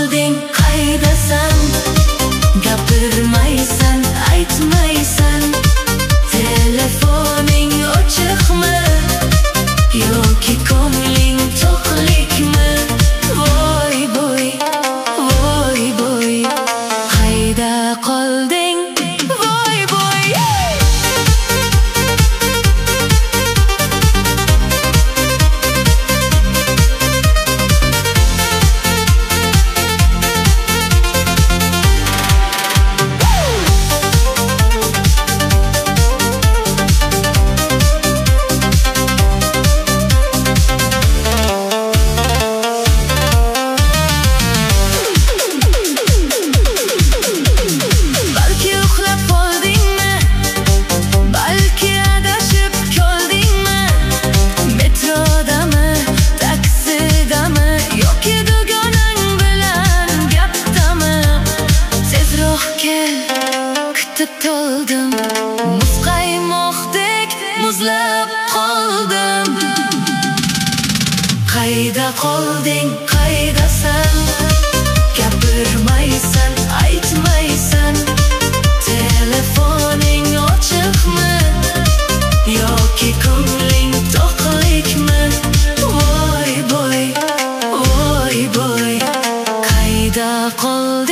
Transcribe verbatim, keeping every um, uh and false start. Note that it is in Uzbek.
qolding, qaydasan? Gapirmaysan, aytmaysan. Telefoning ochiqmi yoki ko'ngling to'qlikmi? Voy voy, voy voy, qayda qolding? Voy voy. Kutib toldim, muzqaymoqdek muzlab qoldim. Qayda qolding, qaydasan? Gapirmaysan, aytmaysan. Telefoning ochiqmi yoki ko'ngling to'qlikmi? Voy voy, voy voy, qayda qolding?